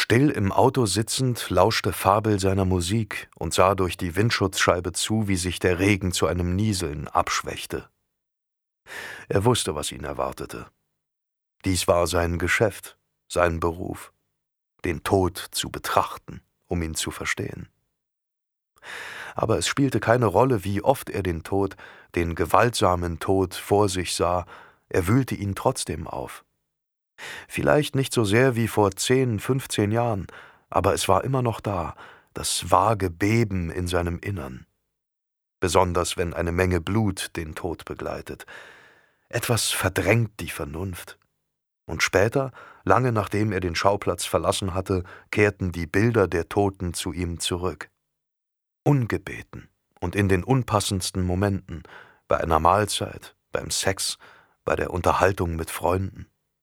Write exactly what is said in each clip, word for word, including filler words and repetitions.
Still im Auto sitzend lauschte Fabel seiner Musik und sah durch die Windschutzscheibe zu, wie sich der Regen zu einem Nieseln abschwächte. Er wusste, was ihn erwartete. Dies war sein Geschäft, sein Beruf, den Tod zu betrachten, um ihn zu verstehen. Aber es spielte keine Rolle, wie oft er den Tod, den gewaltsamen Tod vor sich sah, er wühlte ihn trotzdem auf. Vielleicht nicht so sehr wie vor zehn, fünfzehn Jahren, aber es war immer noch da, das vage Beben in seinem Innern. Besonders wenn eine Menge Blut den Tod begleitet. Etwas verdrängt die Vernunft. Und später, lange nachdem er den Schauplatz verlassen hatte, kehrten die Bilder der Toten zu ihm zurück. Ungebeten und in den unpassendsten Momenten, bei einer Mahlzeit, beim Sex, bei der Unterhaltung mit Freunden.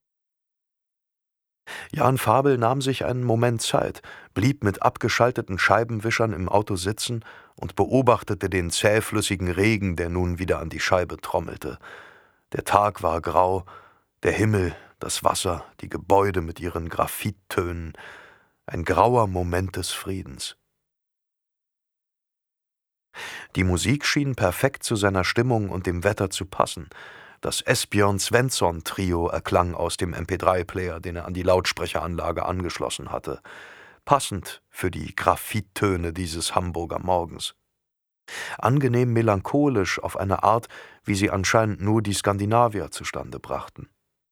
Jan Fabel nahm sich einen Moment Zeit, blieb mit abgeschalteten Scheibenwischern im Auto sitzen und beobachtete den zähflüssigen Regen, der nun wieder an die Scheibe trommelte. Der Tag war grau, der Himmel, das Wasser, die Gebäude mit ihren Graphittönen, ein grauer Moment des Friedens. Die Musik schien perfekt zu seiner Stimmung und dem Wetter zu passen. Das Esbjörn Svensson-Trio erklang aus dem M P drei Player, den er an die Lautsprecheranlage angeschlossen hatte. Passend für die Graphittöne dieses Hamburger Morgens. Angenehm melancholisch auf eine Art, wie sie anscheinend nur die Skandinavier zustande brachten.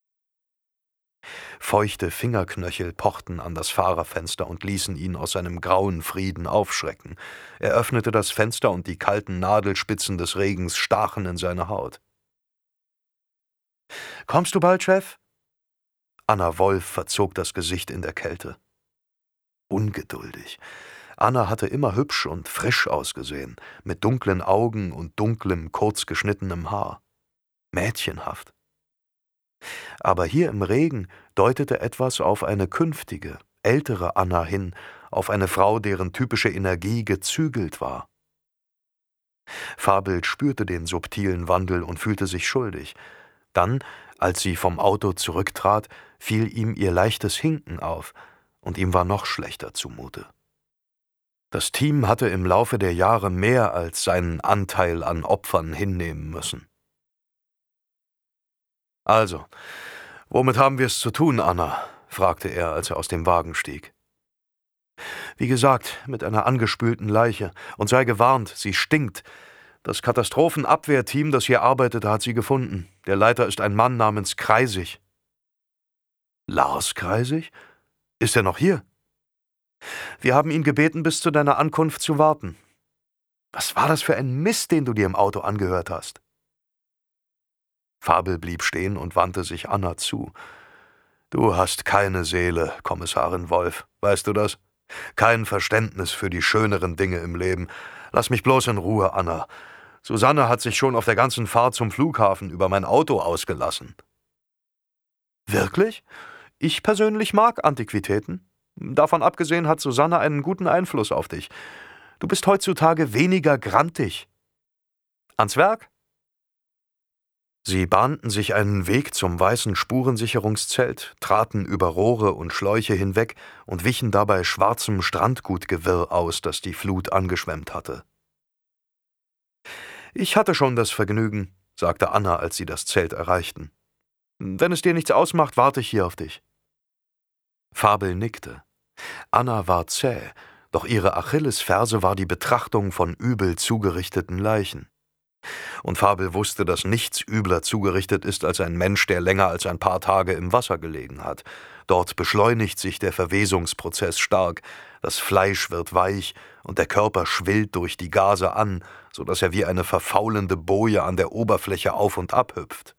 Feuchte Fingerknöchel pochten an das Fahrerfenster und ließen ihn aus seinem grauen Frieden aufschrecken. Er öffnete das Fenster und die kalten Nadelspitzen des Regens stachen in seine Haut. »Kommst du bald, Chef?« Anna Wolf verzog das Gesicht in der Kälte. Ungeduldig. Anna hatte immer hübsch und frisch ausgesehen, mit dunklen Augen und dunklem, kurz geschnittenem Haar. Mädchenhaft. Aber hier im Regen deutete etwas auf eine künftige, ältere Anna hin, auf eine Frau, deren typische Energie gezügelt war. Fabel spürte den subtilen Wandel und fühlte sich schuldig. Dann, als sie vom Auto zurücktrat, fiel ihm ihr leichtes Hinken auf, und ihm war noch schlechter zumute. Das Team hatte im Laufe der Jahre mehr als seinen Anteil an Opfern hinnehmen müssen. »Also, womit haben wir es zu tun, Anna?« fragte er, als er aus dem Wagen stieg. »Wie gesagt, mit einer angespülten Leiche. Und sei gewarnt, sie stinkt. Das Katastrophenabwehrteam, das hier arbeitete, hat sie gefunden. Der Leiter ist ein Mann namens Kreisig.« »Lars Kreisig? Ist er noch hier?« »Wir haben ihn gebeten, bis zu deiner Ankunft zu warten.« »Was war das für ein Mist, den du dir im Auto angehört hast?« Fabel blieb stehen und wandte sich Anna zu. »Du hast keine Seele, Kommissarin Wolf, weißt du das? Kein Verständnis für die schöneren Dinge im Leben. Lass mich bloß in Ruhe, Anna. Susanne hat sich schon auf der ganzen Fahrt zum Flughafen über mein Auto ausgelassen.« »Wirklich? Ich persönlich mag Antiquitäten. Davon abgesehen hat Susanne einen guten Einfluss auf dich. Du bist heutzutage weniger grantig. Ans Werk?« Sie bahnten sich einen Weg zum weißen Spurensicherungszelt, traten über Rohre und Schläuche hinweg und wichen dabei schwarzem Strandgutgewirr aus, das die Flut angeschwemmt hatte. »Ich hatte schon das Vergnügen«, sagte Anna, als sie das Zelt erreichten. »Wenn es dir nichts ausmacht, warte ich hier auf dich.« Fabel nickte. Anna war zäh, doch ihre Achillesferse war die Betrachtung von übel zugerichteten Leichen. Und Fabel wusste, dass nichts übler zugerichtet ist als ein Mensch, der länger als ein paar Tage im Wasser gelegen hat. Dort beschleunigt sich der Verwesungsprozess stark, das Fleisch wird weich und der Körper schwillt durch die Gase an, so dass er wie eine verfaulende Boje an der Oberfläche auf und ab hüpft.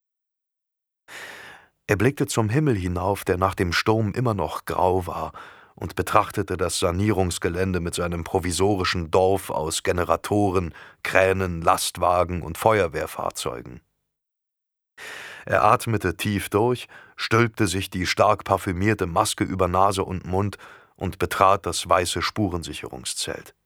Er blickte zum Himmel hinauf, der nach dem Sturm immer noch grau war, und betrachtete das Sanierungsgelände mit seinem provisorischen Dorf aus Generatoren, Kränen, Lastwagen und Feuerwehrfahrzeugen. Er atmete tief durch, stülpte sich die stark parfümierte Maske über Nase und Mund und betrat das weiße Spurensicherungszelt.